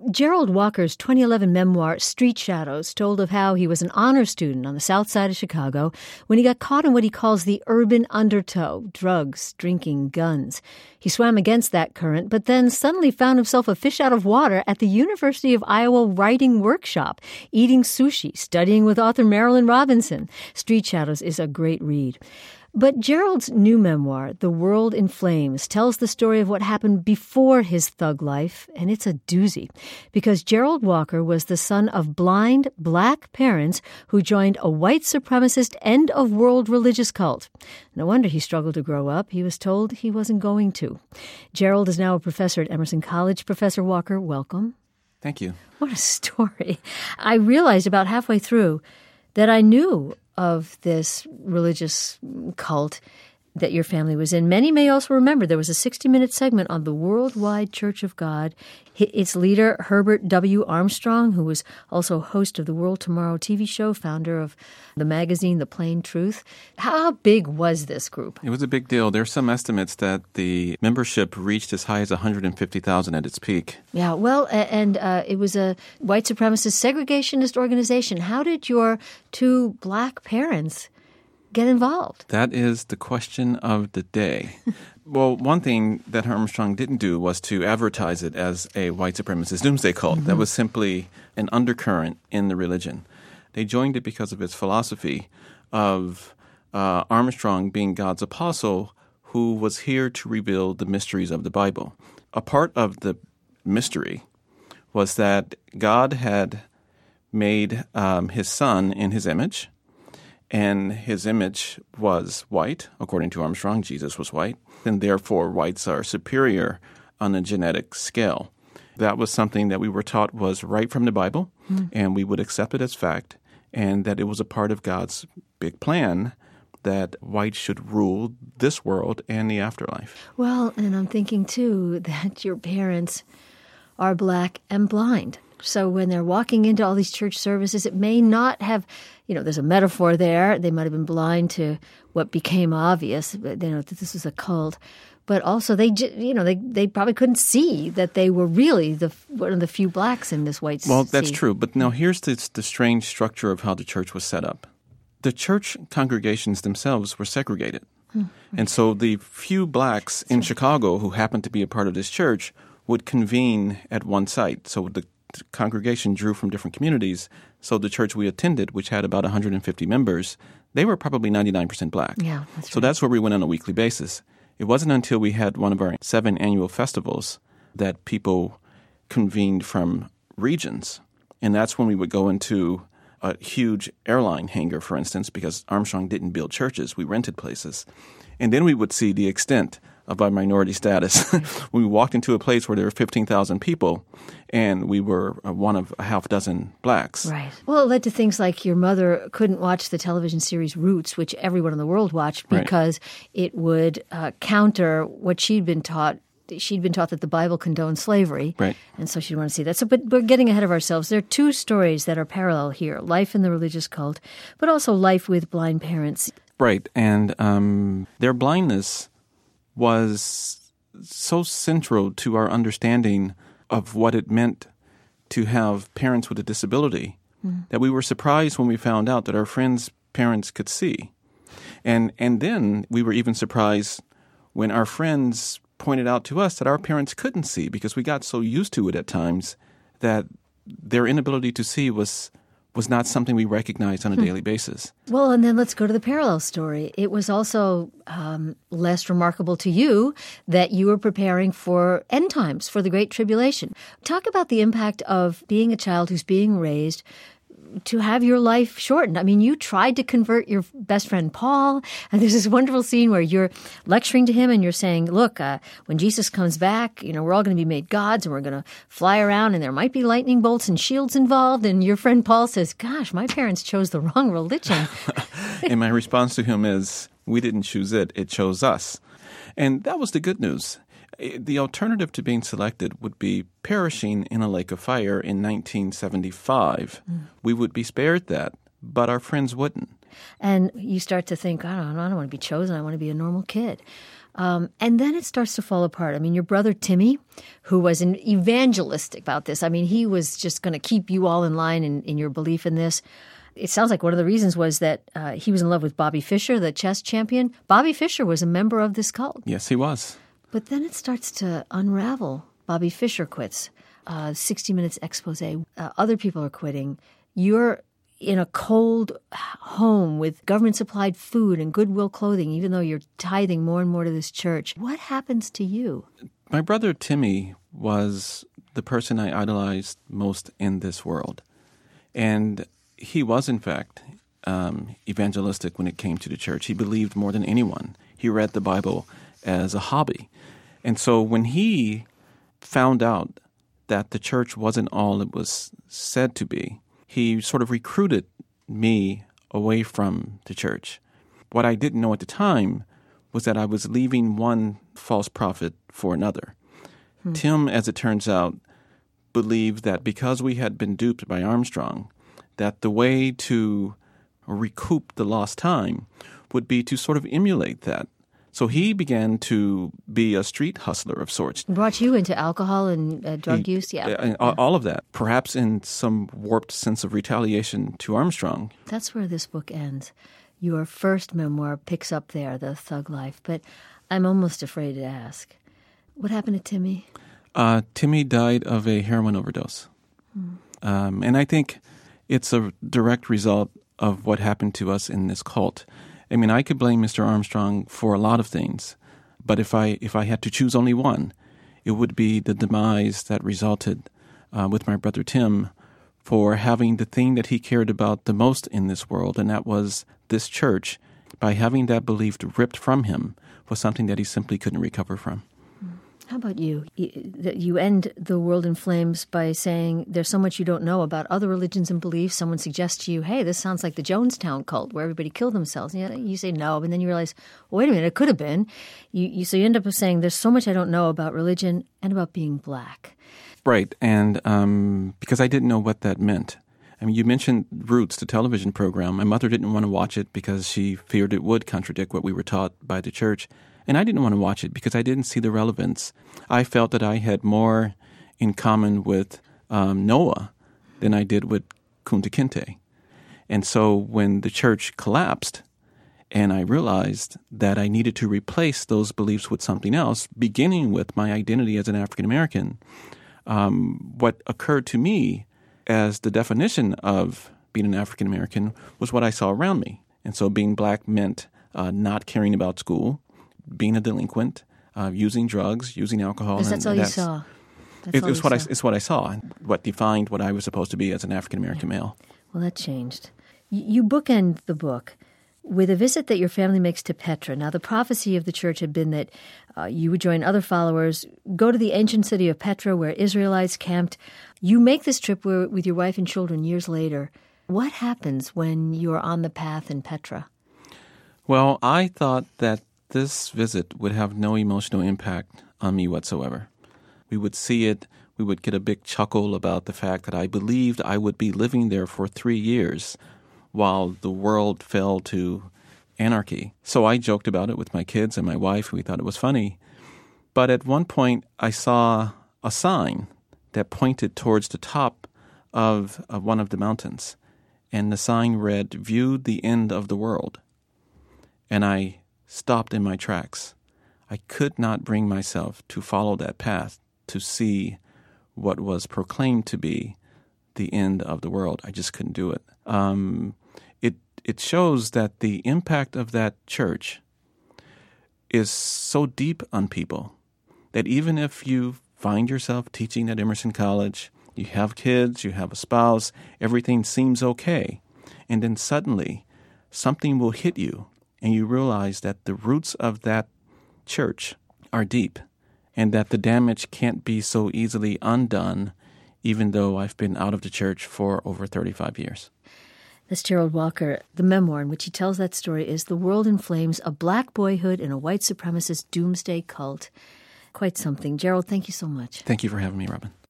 Gerald Walker's 2011 memoir, Street Shadows, told of how he was an honor student on the south side of Chicago when he got caught in what he calls the urban undertow, drugs, drinking, guns. He swam against that current, but then suddenly found himself a fish out of water at the University of Iowa writing workshop, eating sushi, studying with author Marilynne Robinson. Street Shadows is a great read. But Gerald's new memoir, The World in Flames, tells the story of what happened before his thug life, and it's a doozy, because Gerald Walker was the son of blind, black parents who joined a white supremacist end-of-world religious cult. No wonder he struggled to grow up. He was told he wasn't going to. Gerald is now a professor at Emerson College. Professor Walker, welcome. Thank you. What a story. I realized about halfway through that I knew of this religious cult that your family was in. Many may also remember there was a 60-minute segment on the Worldwide Church of God. Its leader, Herbert W. Armstrong, who was also host of the World Tomorrow TV show, founder of the magazine The Plain Truth. How big was this group? It was a big deal. There are some estimates that the membership reached as high as 150,000 at its peak. Yeah, well, and it was a white supremacist segregationist organization. How did your two black parents get involved? That is the question of the day. Well, one thing that Armstrong didn't do was to advertise it as a white supremacist doomsday cult. That was simply an undercurrent in the religion. They joined it because of its philosophy of Armstrong being God's apostle who was here to reveal the mysteries of the Bible. A part of the mystery was that God had made his son in his image, and his image was white. According to Armstrong, Jesus was white, and therefore whites are superior on a genetic scale. That was something that we were taught was right from the Bible, and we would accept it as fact, and that it was a part of God's big plan that whites should rule this world and the afterlife. Well, and I'm thinking, too, that your parents are black and blind. So when they're walking into all these church services, it may not have, there's a metaphor there. They might have been blind to what became obvious, that this was a cult. But also they probably couldn't see that they were really one of the few blacks in this white sea. Well, that's true. But now here's the strange structure of how the church was set up. The church congregations themselves were segregated. And so the few blacks in Chicago who happened to be a part of this church would convene at one site. So the congregation drew from different communities. So the church we attended, which had about 150 members, they were probably 99% black. Yeah, that's right. So that's where we went on a weekly basis. It wasn't until we had one of our 7 annual festivals that people convened from regions. And that's when we would go into a huge airline hangar, for instance, because Armstrong didn't build churches. We rented places. And then we would see the extent of our minority status. We walked into a place where there were 15,000 people, and we were one of a half dozen blacks. Right. Well, it led to things like your mother couldn't watch the television series Roots, which everyone in the world watched, because it would counter what she'd been taught. She'd been taught that the Bible condoned slavery, and so she'd want to see that. So, but we're getting ahead of ourselves. There are two stories that are parallel here, life in the religious cult, but also life with blind parents. Right, and their blindness was so central to our understanding of what it meant to have parents with a disability that we were surprised when we found out that our friends' parents could see. And then we were even surprised when our friends pointed out to us that our parents couldn't see, because we got so used to it at times that their inability to see was not something we recognized on a daily basis. Well, and then let's go to the parallel story. It was also less remarkable to you that you were preparing for end times, for the Great Tribulation. Talk about the impact of being a child who's being raised to have your life shortened. I mean, you tried to convert your best friend Paul, and there's this wonderful scene where you're lecturing to him and you're saying, look, when Jesus comes back, we're all going to be made gods and we're going to fly around and there might be lightning bolts and shields involved. And your friend Paul says, gosh, my parents chose the wrong religion. And my response to him is, we didn't choose it, it chose us. And that was the good news. The alternative to being selected would be perishing in a lake of fire in 1975. We would be spared that, but our friends wouldn't. And you start to think, I don't want to be chosen. I want to be a normal kid. And then it starts to fall apart. I mean, your brother Timmy, who was an evangelistic about this, I mean, he was just going to keep you all in line in your belief in this. It sounds like one of the reasons was that he was in love with Bobby Fischer, the chess champion. Bobby Fischer was a member of this cult. Yes, he was. But then it starts to unravel. Bobby Fischer quits. 60 Minutes expose. Other people are quitting. You're in a cold home with government-supplied food and Goodwill clothing, even though you're tithing more and more to this church. What happens to you? My brother Timmy was the person I idolized most in this world. And he was, in fact, evangelistic when it came to the church. He believed more than anyone. He read the Bible as a hobby. And so when he found out that the church wasn't all it was said to be, he sort of recruited me away from the church. What I didn't know at the time was that I was leaving one false prophet for another. Tim, as it turns out, believed that because we had been duped by Armstrong, that the way to recoup the lost time would be to sort of emulate that. So he began to be a street hustler of sorts. Brought you into alcohol and drug use? Yeah. All of that, perhaps in some warped sense of retaliation to Armstrong. That's where this book ends. Your first memoir picks up there, The Thug Life. But I'm almost afraid to ask. What happened to Timmy? Timmy died of a heroin overdose. And I think it's a direct result of what happened to us in this cult. I mean, I could blame Mr. Armstrong for a lot of things, but if I had to choose only one, it would be the demise that resulted with my brother Tim for having the thing that he cared about the most in this world, and that was this church. By having that belief ripped from him was something that he simply couldn't recover from. How about you? You end The World in Flames by saying there's so much you don't know about other religions and beliefs. Someone suggests to you, hey, this sounds like the Jonestown cult where everybody killed themselves. And you say no, and then you realize, well, wait a minute, it could have been. So you end up saying there's so much I don't know about religion and about being black. Right, and because I didn't know what that meant. I mean, you mentioned Roots, the television program. My mother didn't want to watch it because she feared it would contradict what we were taught by the church. And I didn't want to watch it because I didn't see the relevance. I felt that I had more in common with Noah than I did with Kunta Kinte. And so when the church collapsed and I realized that I needed to replace those beliefs with something else, beginning with my identity as an African American, what occurred to me as the definition of being an African American was what I saw around me. And so being black meant not caring about school, being a delinquent, using drugs, using alcohol. Because that's all you saw. It's what I saw, what defined what I was supposed to be as an African-American male. Well, that changed. You bookend the book with a visit that your family makes to Petra. Now, the prophecy of the church had been that you would join other followers, go to the ancient city of Petra where Israelites camped. You make this trip with your wife and children years later. What happens when you're on the path in Petra? Well, I thought that this visit would have no emotional impact on me whatsoever. We would see it, we would get a big chuckle about the fact that I believed I would be living there for 3 years while the world fell to anarchy. So I joked about it with my kids and my wife. We thought it was funny. But at one point, I saw a sign that pointed towards the top of one of the mountains. And the sign read, "View the end of the world." And I stopped in my tracks. I could not bring myself to follow that path to see what was proclaimed to be the end of the world. I just couldn't do it. It shows that the impact of that church is so deep on people that even if you find yourself teaching at Emerson College, you have kids, you have a spouse, everything seems okay, and then suddenly something will hit you and you realize that the roots of that church are deep and that the damage can't be so easily undone, even though I've been out of the church for over 35 years. That's Gerald Walker. The memoir in which he tells that story is The World in Flames, a black boyhood in a white supremacist doomsday cult. Quite something. Gerald, thank you so much. Thank you for having me, Robin.